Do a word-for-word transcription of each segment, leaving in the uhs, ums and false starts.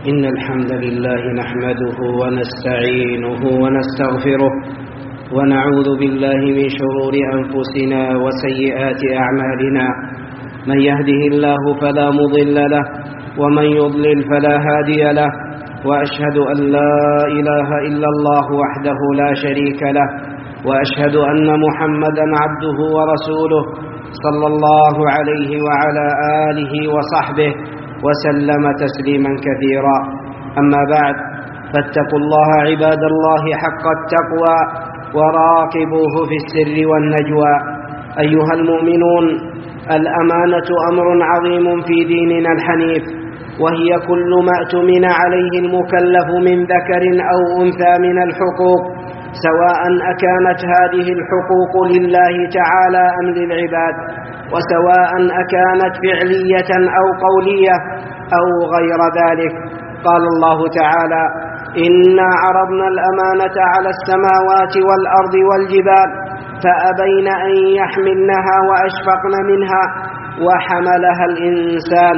إن الحمد لله نحمده ونستعينه ونستغفره ونعوذ بالله من شرور أنفسنا وسيئات أعمالنا. من يهده الله فلا مضل له ومن يضلل فلا هادي له، وأشهد أن لا إله إلا الله وحده لا شريك له، وأشهد أن محمدا عبده ورسوله صلى الله عليه وعلى آله وصحبه وسلم تسليما كثيرا. أما بعد، فاتقوا الله عباد الله حق التقوى وراقبوه في السر والنجوى. أيها المؤمنون، الأمانة أمر عظيم في ديننا الحنيف، وهي كل ما اؤتمن عليه المكلف من ذكر أو أنثى من الحقوق، سواء أكانت هذه الحقوق لله تعالى أم للعباد، وسواء أكانت فعلية أو قولية أو غير ذلك. قال الله تعالى: إنا عرضنا الأمانة على السماوات والأرض والجبال فأبين أن يحملنها وأشفقن منها وحملها الإنسان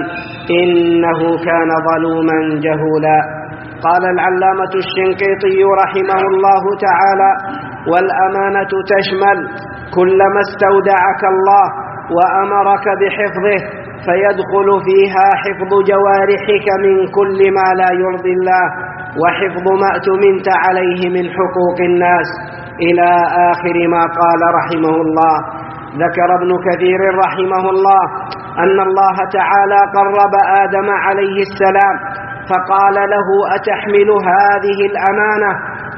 إنه كان ظلوما جهولا. قال العلامة الشنقيطي رحمه الله تعالى: والأمانة تشمل كل ما استودعك الله وأمرك بحفظه، فيدخل فيها حفظ جوارحك من كل ما لا يرضي الله، وحفظ ما اؤتمنت عليه من حقوق الناس، إلى آخر ما قال رحمه الله. ذكر ابن كثير رحمه الله أن الله تعالى قرب آدم عليه السلام فقال له: أتحمل هذه الأمانة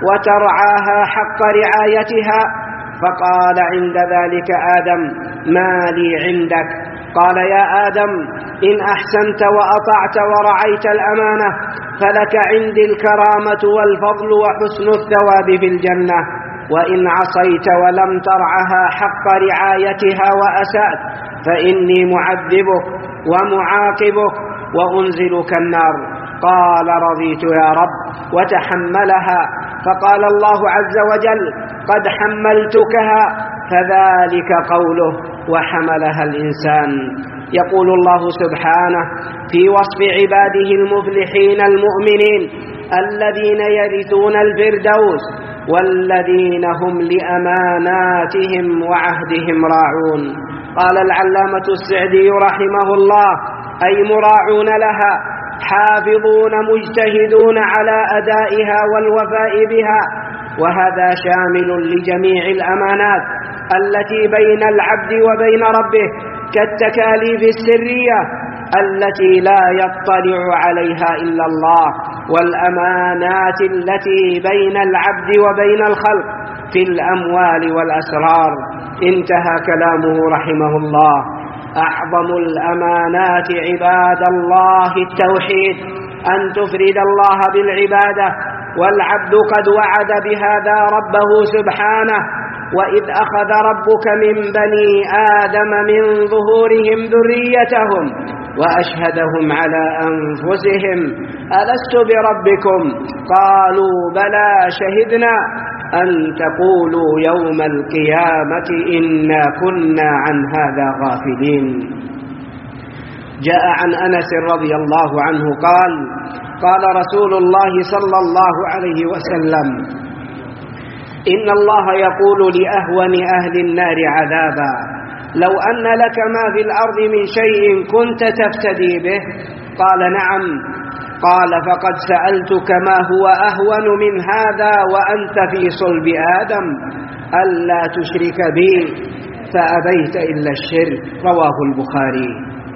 وترعاها حق رعايتها؟ فقال عند ذلك آدم: ما لي عندك؟ قال: يا آدم، إن أحسنت وأطعت ورعيت الأمانة فلك عندي الكرامة والفضل وحسن الثواب في الجنة، وإن عصيت ولم ترعها حق رعايتها وأسأت فإني معذبك ومعاقبك وأنزلك النار. قال: رضيت يا رب، وتحملها. فقال الله عز وجل: قد حملتكها، فذلك قوله: وحملها الإنسان. يقول الله سبحانه في وصف عباده المفلحين المؤمنين الذين يرثون الفردوس: والذين هم لأماناتهم وعهدهم راعون. قال العلامة السعدي رحمه الله: أي مراعون لها، حافظون مجتهدون على أدائها والوفاء بها. وهذا شامل لجميع الأمانات التي بين العبد وبين ربه، كالتكاليف السرية التي لا يطلع عليها إلا الله، والأمانات التي بين العبد وبين الخلق في الأموال والأسرار. انتهى كلامه رحمه الله. أعظم الأمانات عباد الله التوحيد، أن تفرد الله بالعبادة، والعبد قد وعد بهذا ربه سبحانه: وإذ أخذ ربك من بني آدم من ظهورهم ذريتهم وأشهدهم على أنفسهم ألست بربكم؟ قالوا بلى شهدنا أن تقولوا يوم القيامة إنا كنا عن هذا غافلين. جاء عن أنس رضي الله عنه قال: قال رسول الله صلى الله عليه وسلم: إن الله يقول لأهون أهل النار عذابا: لو أن لك ما في الأرض من شيء كنت تفتدي به؟ قال: نعم. قال: فقد سألتك ما هو أهون من هذا وأنت في صلب آدم، ألا تشرك بي، فأبيت إلا الشرك. رواه البخاري.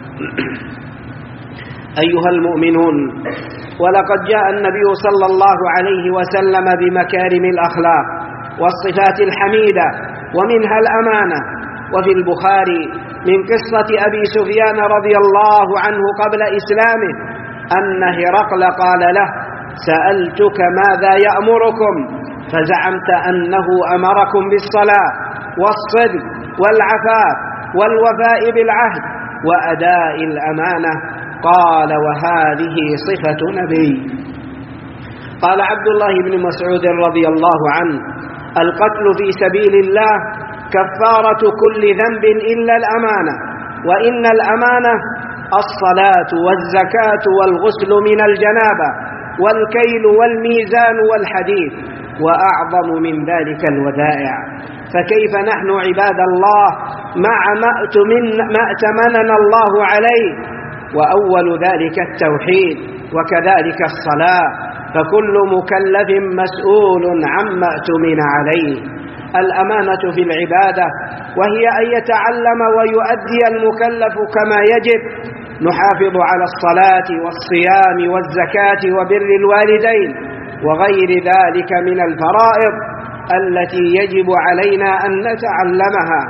أيها المؤمنون، ولقد جاء النبي صلى الله عليه وسلم بمكارم الأخلاق والصفات الحميدة، ومنها الأمانة. وفي البخاري من قصة أبي سفيان رضي الله عنه قبل إسلامه أن هرقل قال له: سألتك ماذا يأمركم؟ فزعمت أنه أمركم بالصلاة والصدق والعفاف والوفاء بالعهد وأداء الأمانة. قال: وهذه صفة نبي. قال عبد الله بن مسعود رضي الله عنه: القتل في سبيل الله كفارة كل ذنب إلا الأمانة، وإن الأمانة الصلاة والزكاة والغسل من الجنابة والكيل والميزان والحديث، وأعظم من ذلك الودائع. فكيف نحن عباد الله مع ما ائتمننا الله عليه؟ وأول ذلك التوحيد، وكذلك الصلاة، فكل مكلف مسؤول عما ائتمن عليه. الأمانة في العبادة وهي أن يتعلم ويؤدي المكلف كما يجب. نحافظ على الصلاة والصيام والزكاة وبر الوالدين وغير ذلك من الفرائض التي يجب علينا أن نتعلمها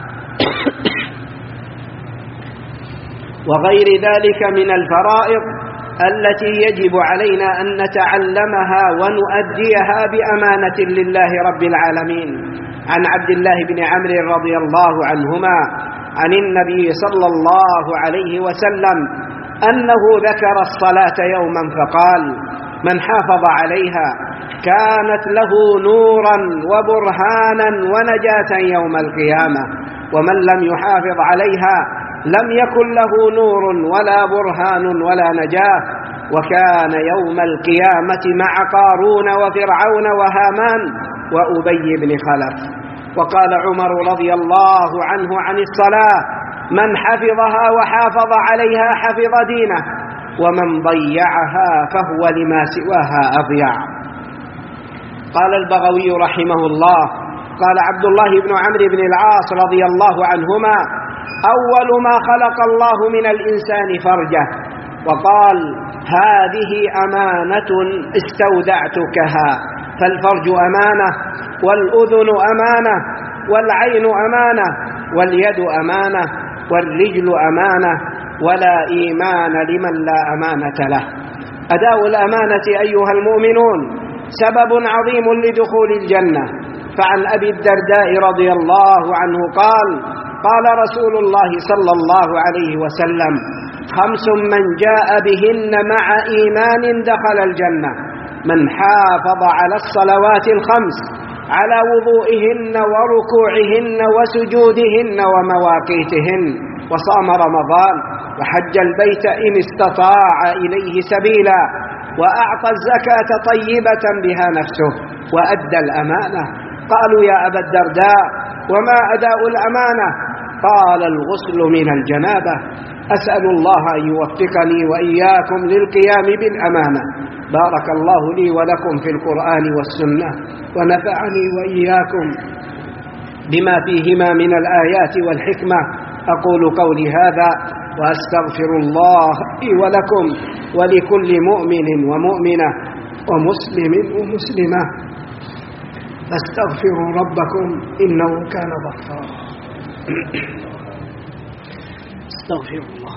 وغير ذلك من الفرائض التي يجب علينا أن نتعلمها ونؤديها بأمانة لله رب العالمين. عن عبد الله بن عمرو رضي الله عنهما عن النبي صلى الله عليه وسلم أنه ذكر الصلاة يوما فقال: من حافظ عليها كانت له نورا وبرهانا ونجاة يوم القيامة، ومن لم يحافظ عليها لم يكن له نور ولا برهان ولا نجاة، وكان يوم القيامة مع قارون وفرعون وهامان وأبي بن خلف. وقال عمر رضي الله عنه عن الصلاة: من حفظها وحافظ عليها حفظ دينه، ومن ضيعها فهو لما سواها أضيع. قال البغوي رحمه الله: قال عبد الله بن عمرو بن العاص رضي الله عنهما: أول ما خلق الله من الإنسان فرجه، وقال: هذه أمانة استودعتكها. فالفرج أمانة، والأذن أمانة، والعين أمانة، واليد أمانة، والرجل أمانة، ولا إيمان لمن لا أمانة له. أداء الأمانة أيها المؤمنون سبب عظيم لدخول الجنة. فعن أبي الدرداء رضي الله عنه قال: قال رسول الله صلى الله عليه وسلم: خمس من جاء بهن مع إيمان دخل الجنة: من حافظ على الصلوات الخمس على وضوئهن وركوعهن وسجودهن ومواقيتهن، وصام رمضان وحج البيت إن استطاع إليه سبيلا، وأعطى الزكاة طيبة بها نفسه، وأدى الأمانة. قالوا: يا أبا الدرداء وما أداء الأمانة؟ قال: الغسل من الجنابة. أسأل الله أن يوفقني وإياكم للقيام بالأمانة. بارك الله لي ولكم في القرآن والسنة، ونفعني وإياكم بما فيهما من الآيات والحكمة. أقول قولي هذا وأستغفر الله لي ولكم ولكل مؤمن ومؤمنة ومسلم ومسلمة، فاستغفروا ربكم إنه كان غفارا. استغفر الله.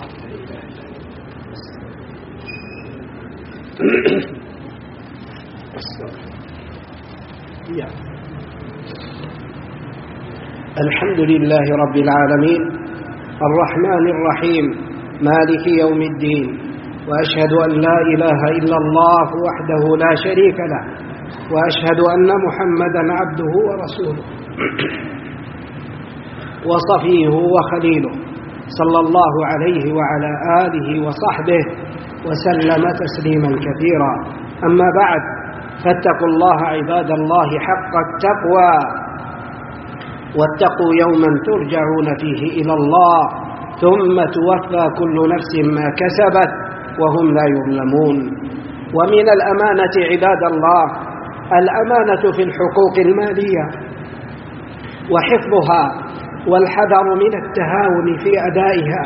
الحمد لله رب العالمين الرحمن الرحيم مالك يوم الدين، وأشهد أن لا إله إلا الله وحده لا شريك له، وأشهد أن محمدا عبده ورسوله وصفيه وخليله، صلى الله عليه وعلى آله وصحبه وسلم تسليما كثيرا. أما بعد، فاتقوا الله عباد الله حق التقوى، واتقوا يوما ترجعون فيه إلى الله ثم توفى كل نفس ما كسبت وهم لا يظلمون. ومن الأمانة عباد الله الأمانة في الحقوق المالية وحفظها، والحذر من التهاون في أدائها،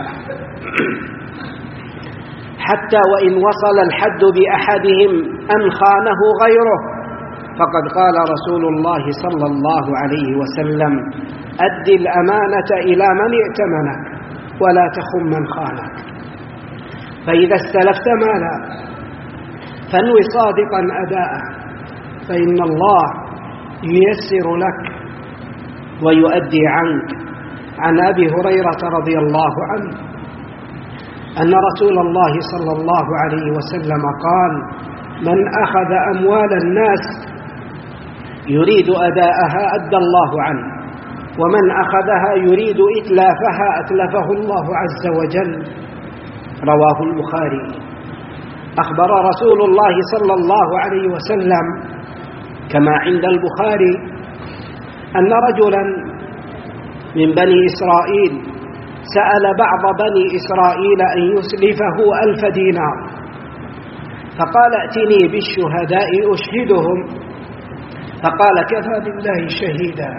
حتى وإن وصل الحد بأحدهم أن خانه غيره. فقد قال رسول الله صلى الله عليه وسلم: أد الأمانة إلى من ائتمنك ولا تخن من خانك. فإذا استلفت مالا فانوي صادقا أداءه، فإن الله ييسر لك ويؤدي عنك. عن أبي هريرة رضي الله عنه أن رسول الله صلى الله عليه وسلم قال: من أخذ أموال الناس يريد أداءها أدى الله عنه، ومن أخذها يريد إتلافها أتلفه الله عز وجل. رواه البخاري. أخبر رسول الله صلى الله عليه وسلم كما عند البخاري أن رجلا من بني إسرائيل سأل بعض بني إسرائيل أن يسلفه ألف دينار، فقال ائتني بالشهداء أشهدهم، فقال كفى بالله شهيدا.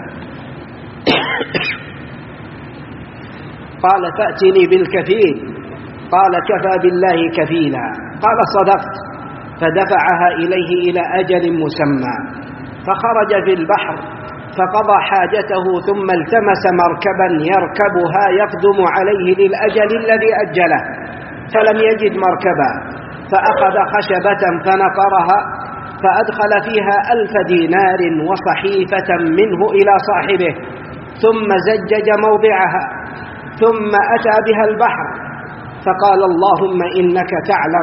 قال فأتني بالكفيل، قال كفى بالله كفيلا، قال صدقت، فدفعها إليه إلى أجل مسمى، فخرج في البحر فقضى حاجته ثم التمس مركبا يركبها يقدم عليه للأجل الذي أجله، فلم يجد مركبا، فأخذ خشبة فنقرها فأدخل فيها ألف دينار وصحيفة منه إلى صاحبه، ثم زجج موضعها، ثم أتى بها البحر، فقال اللهم إنك تعلم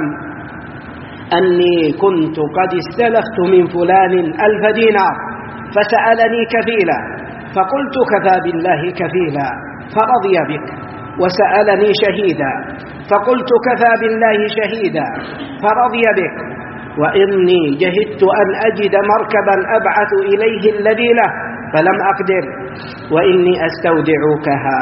أني كنت قد استلفت من فلان ألف دينار فسألني كفيلا، فقلت كفى بالله كفيلا فرضي بك، وسألني شهيدا فقلت كفى بالله شهيدا فرضي بك، وإني جهدت أن أجد مركبا أبعث إليه الذي له فلم أقدر، وإني أستودعكها،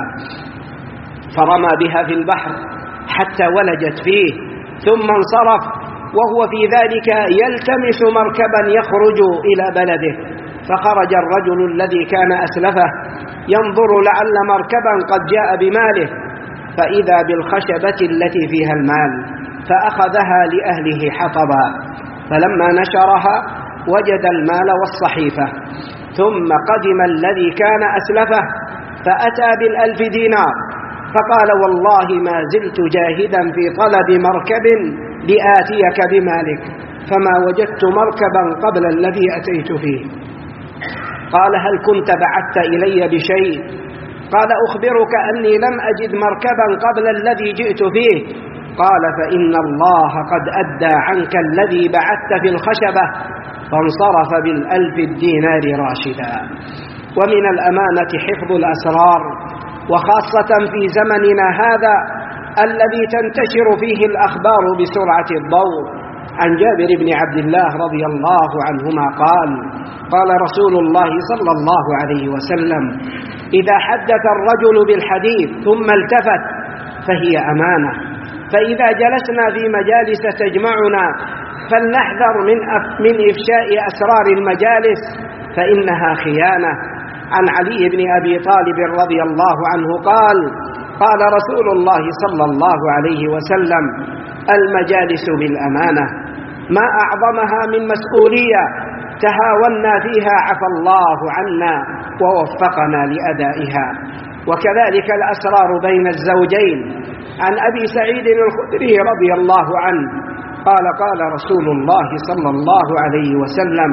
فرمى بها في البحر حتى ولجت فيه، ثم انصرف وهو في ذلك يلتمس مركبا يخرج إلى بلده، فخرج الرجل الذي كان أسلفه ينظر لعل مركبا قد جاء بماله، فإذا بالخشبة التي فيها المال، فأخذها لأهله حطبا، فلما نشرها وجد المال والصحيفة، ثم قدم الذي كان أسلفه فأتى بالألف دينار، فقال والله ما زلت جاهدا في طلب مركب لآتيك بمالك، فما وجدت مركبا قبل الذي أتيت فيه. قال هل كنت بعثت إلي بشيء؟ قال أخبرك أني لم أجد مركبا قبل الذي جئت فيه. قال فإن الله قد أدى عنك الذي بعثت في الخشبة، فانصرف بالألف الدينار راشدا. ومن الأمانة حفظ الأسرار، وخاصة في زمننا هذا الذي تنتشر فيه الأخبار بسرعة الضوء. عن جابر بن عبد الله رضي الله عنهما قال قال رسول الله صلى الله عليه وسلم إذا حدث الرجل بالحديث ثم التفت فهي أمانة، فإذا جلسنا في مجالس تجمعنا فلنحذر من من إفشاء أسرار المجالس فإنها خيانة. عن علي بن أبي طالب رضي الله عنه قال قال رسول الله صلى الله عليه وسلم المجالس بالأمانة، ما أعظمها من مسؤولية تهاونا فيها عفى الله عنا ووفقنا لأدائها. وكذلك الأسرار بين الزوجين. عن أبي سعيد الخدري رضي الله عنه قال قال رسول الله صلى الله عليه وسلم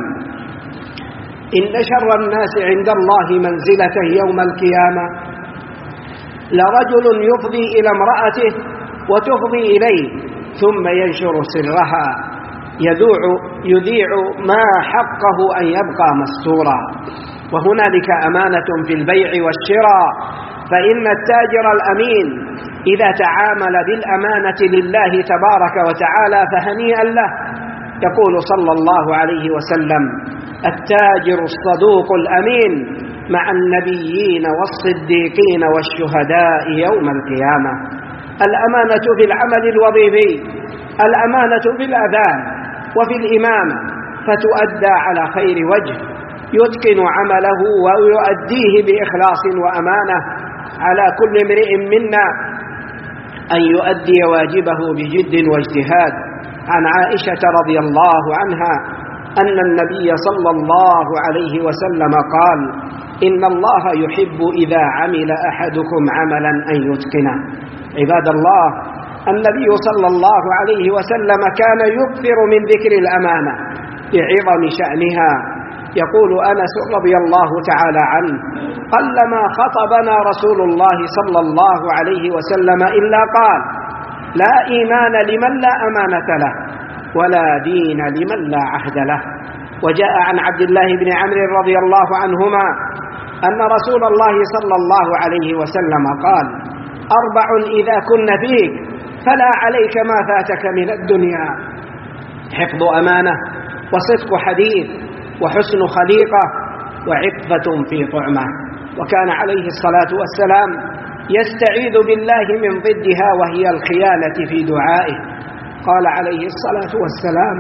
إن شر الناس عند الله منزلة يوم القيامة لرجل يفضي إلى امرأته وتفضي إليه ثم ينشر سرها يذوع يذيع ما حقه أن يبقى مستورا. وهنالك أمانة في البيع والشراء، فإن التاجر الأمين إذا تعامل بالأمانة لله تبارك وتعالى فهنيئا له. يقول صلى الله عليه وسلم التاجر الصدوق الأمين مع النبيين والصديقين والشهداء يوم القيامة. الأمانة في العمل الوظيفي، الأمانة في الأذان وفي الإمامة، فتؤدى على خير وجه، يتقن عمله ويؤديه بإخلاص وأمانة. على كل امرئ منا أن يؤدي واجبه بجد واجتهاد. عن عائشة رضي الله عنها أن النبي صلى الله عليه وسلم قال إن الله يحب إذا عمل أحدكم عملا أن يتقنه. عباد الله، النبي صلى الله عليه وسلم كان يكثر من ذكر الأمانة لعظم شأنها. يقول أنس رضي الله تعالى عنه قلما خطبنا رسول الله صلى الله عليه وسلم إلا قال لا إيمان لمن لا أمانة له ولا دين لمن لا عهد له. وجاء عن عبد الله بن عمرو رضي الله عنهما أن رسول الله صلى الله عليه وسلم قال أربع إذا كن فيك فلا عليك ما فاتك من الدنيا. حفظ أمانة، وصدق حديث، وحسن خليقة، وعفة في طعمة. وكان عليه الصلاة والسلام يستعيذ بالله من ضدها وهي الخيانة في دعائه. قال عليه الصلاة والسلام: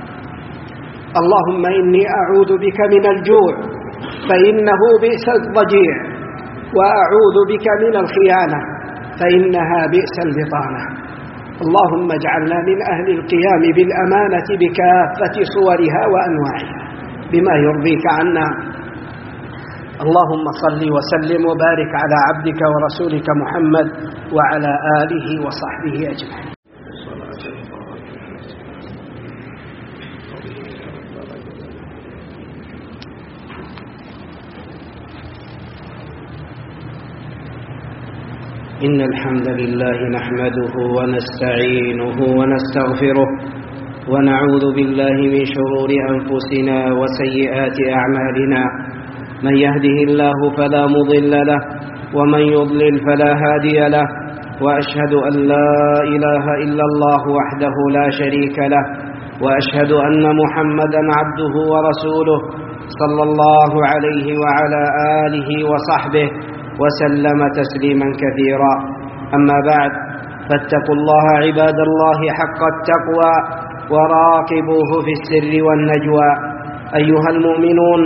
اللهم إني أعوذ بك من الجوع فإنه بئس الضجيع، وأعوذ بك من الخيانة فإنها بئس البطانة. اللهم اجعلنا من أهل القيام بالأمانة بكافة صورها وأنواعها بما يرضيك عنا. اللهم صل وسلم وبارك على عبدك ورسولك محمد وعلى آله وصحبه أجمعين. إن الحمد لله نحمده ونستعينه ونستغفره ونعوذ بالله من شرور أنفسنا وسيئات أعمالنا. من يهده الله فلا مضل له ومن يضلل فلا هادي له، وأشهد أن لا إله إلا الله وحده لا شريك له، وأشهد أن محمدا عبده ورسوله صلى الله عليه وعلى آله وصحبه وسلم تسليما كثيرا. أما بعد، فاتقوا الله عباد الله حق التقوى وراقبوه في السر والنجوى. أيها المؤمنون،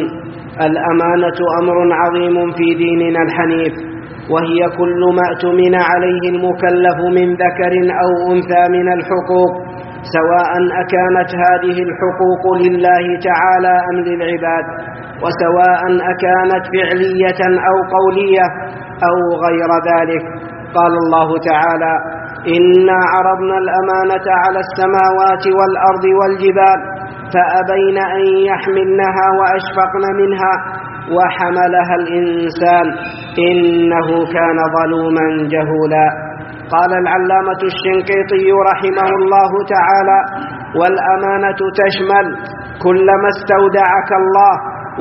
الأمانة أمر عظيم في ديننا الحنيف، وهي كل ما اؤتمن عليه المكلف من ذكر أو أنثى من الحقوق، سواء أكانت هذه الحقوق لله تعالى أم للعباد، وسواء أكانت فعلية أو قولية أو غير ذلك. قال الله تعالى: إنا عرضنا الأمانة على السماوات والأرض والجبال فأبين أن يحملنها وأشفقن منها وحملها الإنسان إنه كان ظلوما جهولا. قال العلامة الشنقيطي رحمه الله تعالى: والأمانة تشمل كل ما استودعك الله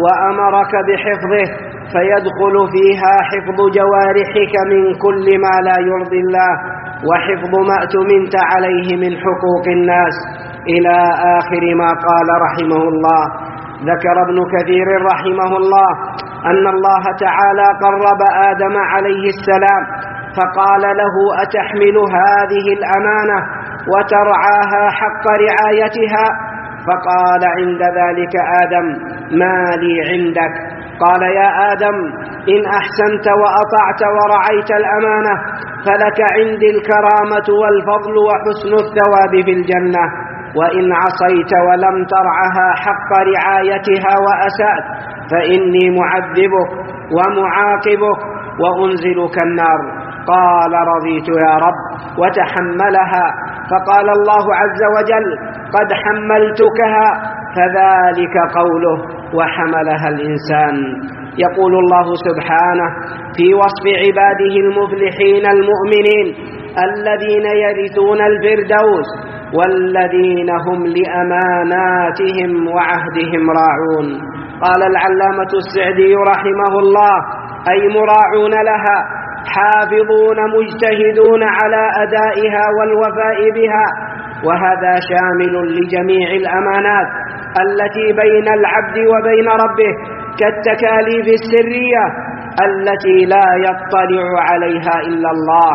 وأمرك بحفظه، فيدخل فيها حفظ جوارحك من كل ما لا يرضي الله، وحفظ ما اؤتمنت عليه من حقوق الناس، إلى آخر ما قال رحمه الله. ذكر ابن كثير رحمه الله أن الله تعالى قرب آدم عليه السلام فقال له: أتحمل هذه الأمانة وترعاها حق رعايتها؟ فقال عند ذلك آدم: ما لي عندك؟ قال: يا آدم، إن أحسنت وأطعت ورعيت الأمانة فلك عندي الكرامة والفضل وحسن الثواب في الجنة، وإن عصيت ولم ترعها حق رعايتها وأسأت فإني معذبك ومعاقبك وأنزلك النار. قال: رضيت يا رب، وتحملها. فقال الله عز وجل: قد حملتكها، فذلك قوله: وحملها الإنسان. يقول الله سبحانه في وصف عباده المفلحين المؤمنين الذين يرثون الفردوس: والذين هم لأماناتهم وعهدهم راعون. قال العلامة السعدي رحمه الله: أي مراعون لها، حافظون مجتهدون على أدائها والوفاء بها. وهذا شامل لجميع الأمانات التي بين العبد وبين ربه، كالتكاليف السرية التي لا يطلع عليها إلا الله،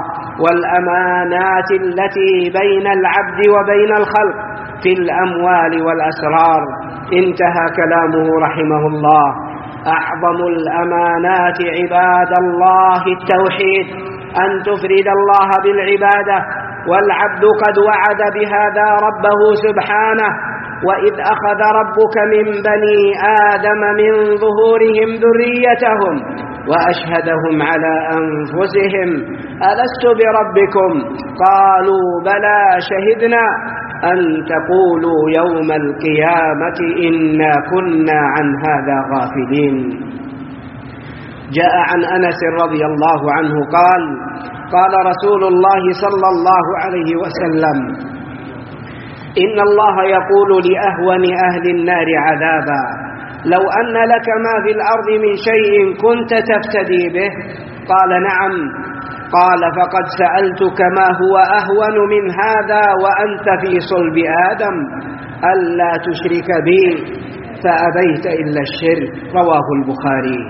والأمانات التي بين العبد وبين الخلق في الأموال والأسرار. انتهى كلامه رحمه الله. أعظم الأمانات عباد الله التوحيد، أن تفرد الله بالعبادة، والعبد قد وعد بهذا ربه سبحانه: وإذ أخذ ربك من بني آدم من ظهورهم ذريتهم وأشهدهم على أنفسهم ألست بربكم؟ قالوا بلى شهدنا أن تقولوا يوم القيامة إنا كنا عن هذا غافلين. جاء عن أنس رضي الله عنه قال: قال رسول الله صلى الله عليه وسلم: إن الله يقول لأهون أهل النار عذابا: لو أن لك ما في الأرض من شيء كنت تفتدي به؟ قال: نعم. قال فقد سألتك ما هو أهون من هذا وأنت في صلب آدم ألا تشرك بي فأبيت إلا الشرك. رواه البخاري.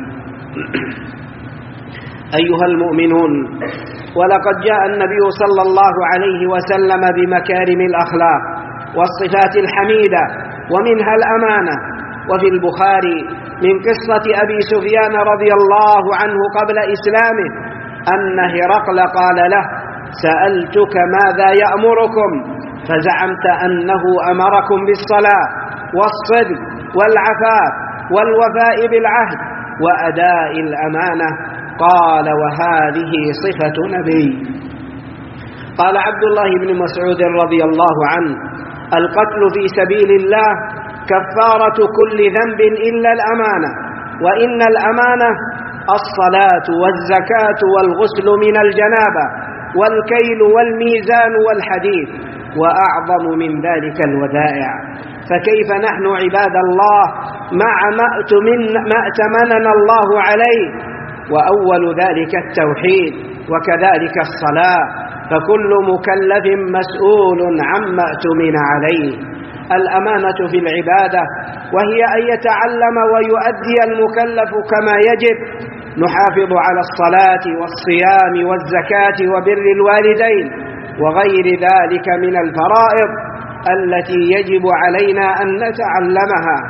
أيها المؤمنون، ولقد جاء النبي صلى الله عليه وسلم بمكارم الأخلاق والصفات الحميدة ومنها الأمانة. وفي البخاري من قصة أبي سفيان رضي الله عنه قبل إسلامه أن هرقل قال له: سألتك ماذا يأمركم؟ فزعمت أنه أمركم بالصلاة والصدق والعفاف والوفاء بالعهد وأداء الأمانة. قال: وهذه صفة نبي. قال عبد الله بن مسعود رضي الله عنه: القتل في سبيل الله كفارة كل ذنب إلا الأمانة، وإن الأمانة الصلاة والزكاة والغسل من الجنابة والكيل والميزان والحديد، وأعظم من ذلك الودائع. فكيف نحن عباد الله مع ما ائتمننا الله عليه؟ وأول ذلك التوحيد، وكذلك الصلاة، فكل مكلف مسؤول عما اؤتمن عليه. الأمانة في العبادة وهي أن يتعلم ويؤدي المكلف كما يجب. نحافظ على الصلاة والصيام والزكاة وبر الوالدين وغير ذلك من الفرائض التي يجب علينا أن نتعلمها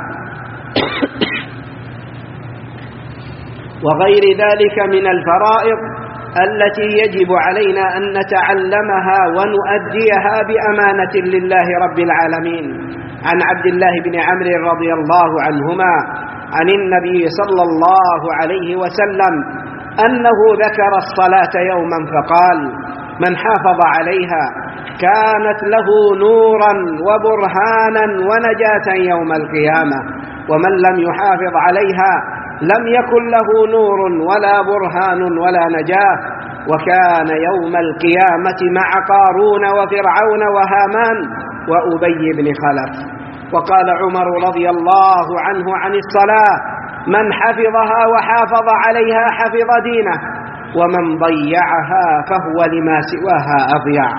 وغير ذلك من الفرائض التي يجب علينا أن نتعلمها ونؤديها بأمانة لله رب العالمين. عن عبد الله بن عمرو رضي الله عنهما عن النبي صلى الله عليه وسلم أنه ذكر الصلاة يوما فقال: من حافظ عليها كانت له نورا وبرهانا ونجاة يوم القيامة، ومن لم يحافظ عليها لم يكن له نور ولا برهان ولا نجاة. وكان يوم القيامة مع قارون وفرعون وهامان وأبي بن خلف. وقال عمر رضي الله عنه عن الصلاة: من حفظها وحافظ عليها حفظ دينه، ومن ضيعها فهو لما سواها أضيع.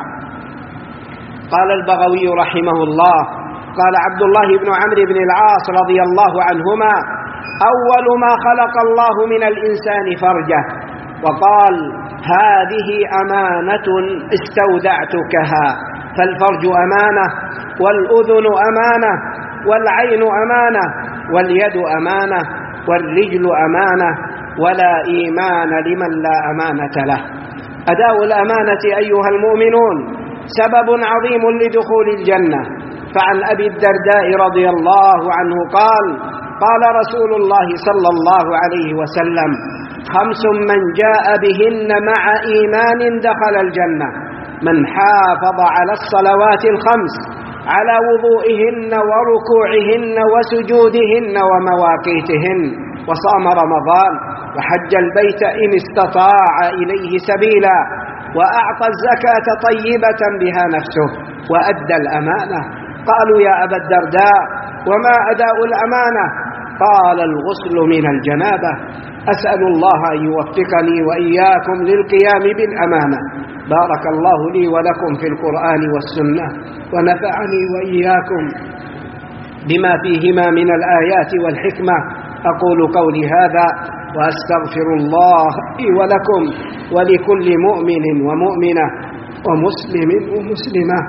قال البغوي رحمه الله: قال عبد الله بن عمرو بن العاص رضي الله عنهما: أول ما خلق الله من الإنسان فرجه، وقال: هذه أمانة استودعتكها. فالفرج أمانة، والأذن أمانة، والعين أمانة، واليد أمانة، والرجل أمانة، ولا إيمان لمن لا أمانة له. أداء الأمانة أيها المؤمنون سبب عظيم لدخول الجنة. فعن أبي الدرداء رضي الله عنه قال: قال رسول الله صلى الله عليه وسلم: خمس من جاء بهن مع إيمان دخل الجنة: من حافظ على الصلوات الخمس على وضوئهن وركوعهن وسجودهن ومواقيتهن، وصام رمضان وحج البيت إن استطاع إليه سبيلا، وأعطى الزكاة طيبة بها نفسه، وأدى الأمانة. قالوا: يا أبا الدرداء وما أداء الأمانة؟ قال: الغسل من الجنابة. أسأل الله أن يوفقني وإياكم للقيام بالأمانة. بارك الله لي ولكم في القرآن والسنة، ونفعني وإياكم بما فيهما من الآيات والحكمة. أقول قولي هذا وأستغفر الله لي ولكم ولكل مؤمن ومؤمنة ومسلم ومسلمة،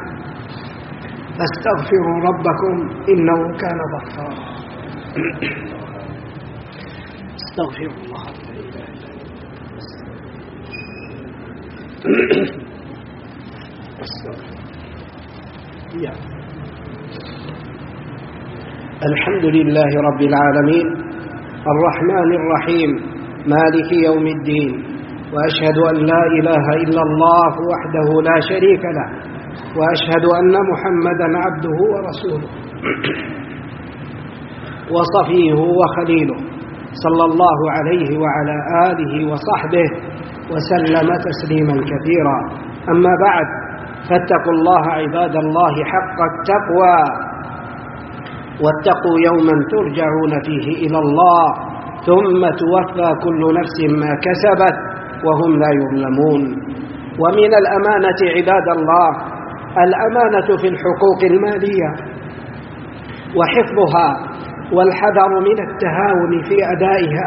فاستغفروا ربكم إنه كان غفارا. استغفر الله. الحمد لله رب العالمين الرحمن الرحيم مالك يوم الدين، وأشهد أن لا إله إلا الله وحده لا شريك له، وأشهد أن محمدا عبده ورسوله وصفيه وخليله، صلى الله عليه وعلى آله وصحبه وسلم تسليما كثيرا. أما بعد، فاتقوا الله عباد الله حق التقوى، واتقوا يوما ترجعون فيه إلى الله ثم توفى كل نفس ما كسبت وهم لا يظلمون. ومن الأمانة عباد الله الأمانة في الحقوق المالية وحفظها والحذر من التهاون في أدائها،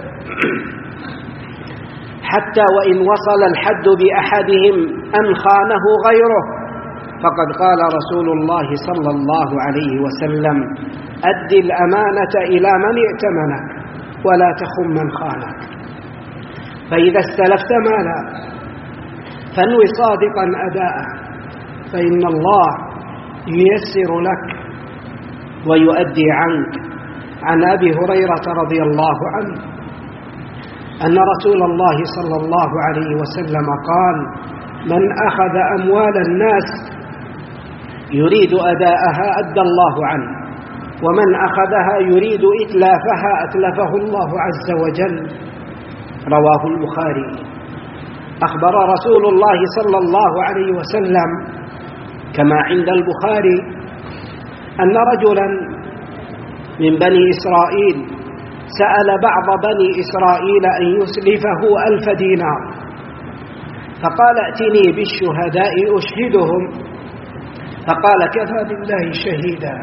حتى وإن وصل الحد بأحدهم أن خانه غيره، فقد قال رسول الله صلى الله عليه وسلم: أد الأمانة إلى من ائتمنك ولا تخن من خانك. فإذا استلفت مالا فانوي صادقا أداءه، فإن الله ييسر لك ويؤدي عنك. عن أبي هريرة رضي الله عنه أن رسول الله صلى الله عليه وسلم قال: من أخذ أموال الناس يريد أداءها أدى الله عنه، ومن أخذها يريد إتلافها أتلفه الله عز وجل. رواه البخاري. أخبر رسول الله صلى الله عليه وسلم كما عند البخاري أن رجلا من بني إسرائيل سأل بعض بني إسرائيل أن يسلفه ألف دينار، فقال: ائتني بالشهداء أشهدهم، فقال: كفى بالله شهيدا.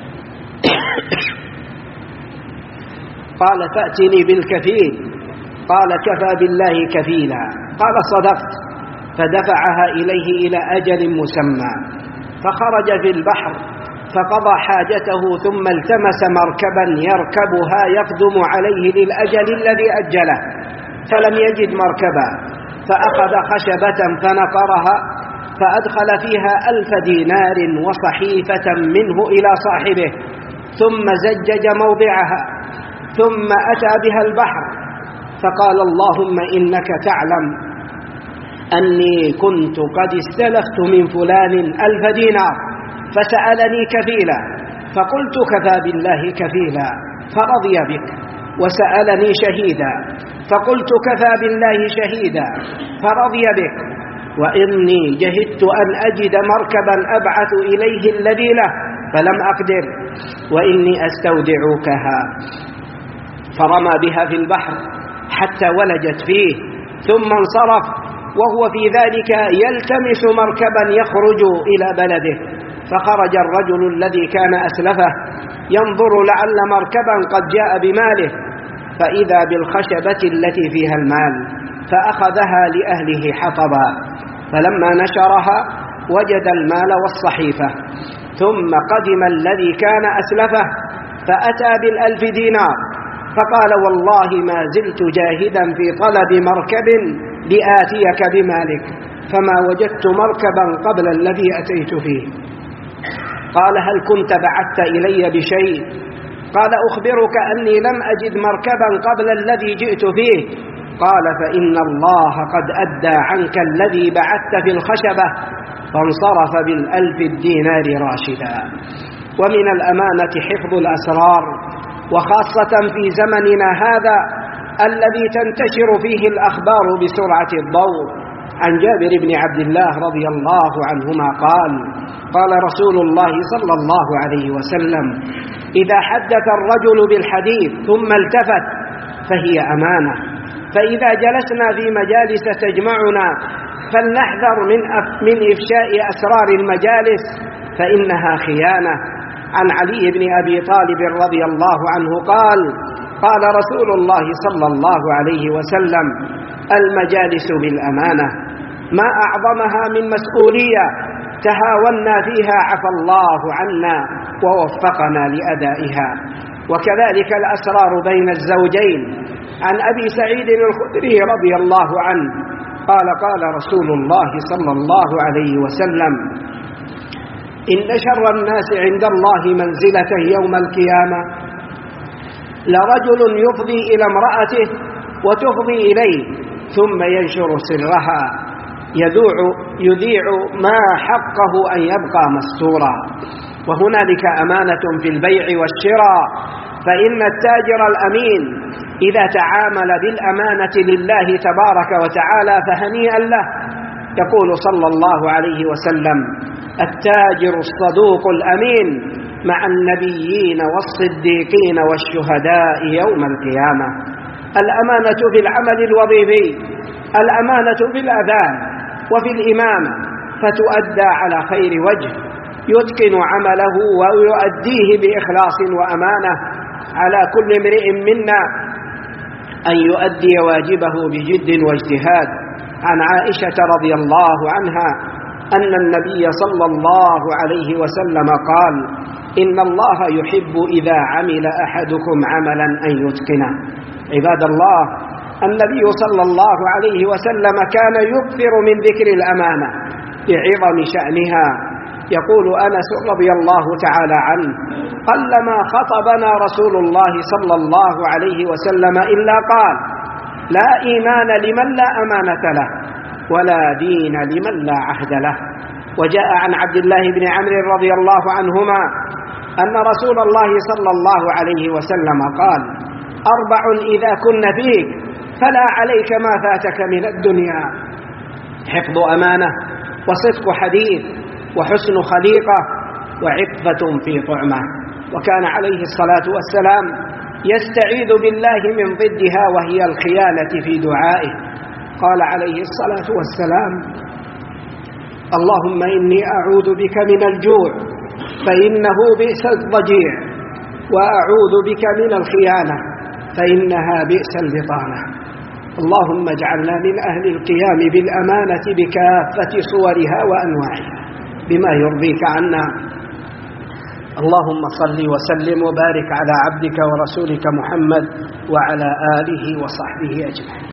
قال: فأتني بالكفيل، قال: كفى بالله كفيلا. قال: صدقت. فدفعها إليه إلى أجل مسمى، فخرج في البحر فقضى حاجته، ثم التمس مركبا يركبها يقدم عليه للأجل الذي أجله، فلم يجد مركبا، فأخذ خشبة فنقرها فأدخل فيها ألف دينار وصحيفة منه إلى صاحبه، ثم زجج موضعها، ثم أتى بها البحر، فقال: اللهم إنك تعلم أني كنت قد استلفت من فلان ألف دينار فسألني كفيلا، فقلت: كفى بالله كفيلا، فرضي بك. وسألني شهيدا، فقلت: كفى بالله شهيدا، فرضي بك. وإني جهدت أن أجد مركبا أبعث إليه الذي له فلم أقدر، وإني أستودعكها. فرمى بها في البحر حتى ولجت فيه، ثم انصرف وهو في ذلك يلتمس مركبا يخرج إلى بلده. فخرج الرجل الذي كان أسلفه ينظر لعل مركبا قد جاء بماله، فإذا بالخشبة التي فيها المال، فأخذها لأهله حطبا، فلما نشرها وجد المال والصحيفة. ثم قدم الذي كان أسلفه فأتى بالألف دينار، فقال: والله ما زلت جاهدا في طلب مركب لآتيك بمالك، فما وجدت مركبا قبل الذي أتيت فيه. قال: هل كنت بعثت إلي بشيء؟ قال: أخبرك أني لم أجد مركبا قبل الذي جئت فيه. قال: فإن الله قد أدى عنك الذي بعثت في الخشبة. فانصرف بالألف الدينار راشدا. ومن الأمانة حفظ الأسرار، وخاصة في زمننا هذا الذي تنتشر فيه الأخبار بسرعة الضوء. عن جابر بن عبد الله رضي الله عنهما قال: قال رسول الله صلى الله عليه وسلم: إذا حدث الرجل بالحديث ثم التفت فهي أمانة، فإذا جلسنا في مجالس تجمعنا فلنحذر من من إفشاء أسرار المجالس، فإنها خيانة. عن علي بن أبي طالب رضي الله عنه قال: قال رسول الله صلى الله عليه وسلم: المجالس بالأمانة، ما أعظمها من مسؤولية تهاونا فيها عفى الله عنا ووفقنا لأدائها. وكذلك الأسرار بين الزوجين. عن أبي سعيد الخدري رضي الله عنه قال: قال رسول الله صلى الله عليه وسلم: إن شر الناس عند الله منزلة يوم القيامة لرجل يفضي إلى امرأته وتفضي إليه، ثم ينشر سرها، يذوع يذيع ما حقه أن يبقى مستورا. وهنالك أمانة في البيع والشراء، فإن التاجر الأمين إذا تعامل بالأمانة لله تبارك وتعالى فهنيئا له. يقول صلى الله عليه وسلم: التاجر الصدوق الأمين مع النبيين والصديقين والشهداء يوم القيامة. الأمانة في العمل الوظيفي، الأمانة في الأذان وفي الإمامة فتؤدى على خير وجه، يتقن عمله ويؤديه بإخلاص وأمانة. على كل امرئ منا أن يؤدي واجبه بجد واجتهاد. عن عائشة رضي الله عنها أن النبي صلى الله عليه وسلم قال: إن الله يحب إذا عمل أحدكم عملا أن يتقنه. عباد الله، النبي صلى الله عليه وسلم كان يكثر من ذكر الأمانة لعظم شأنها. يقول أنس رضي الله تعالى عنه: قلما خطبنا رسول الله صلى الله عليه وسلم إلا قال: لا إيمان لمن لا أمانة له، ولا دين لمن لا عهد له. وجاء عن عبد الله بن عمرو رضي الله عنهما أن رسول الله صلى الله عليه وسلم قال: أربع إذا كن فيك فلا عليك ما فاتك من الدنيا: حفظ أمانة، وصدق حديث، وحسن خليقة، وعفة في طعمة. وكان عليه الصلاة والسلام يستعيذ بالله من ضدها وهي الخيانة في دعائه. قال عليه الصلاة والسلام: اللهم إني أعوذ بك من الجوع فإنه بئس الضجيع، وأعوذ بك من الخيانة فإنها بئس البطانة. اللهم اجعلنا من أهل القيام بالأمانة بكافة صورها وأنواعها بما يرضيك عنا. اللهم صل وسلم وبارك على عبدك ورسولك محمد وعلى آله وصحبه أجمعين.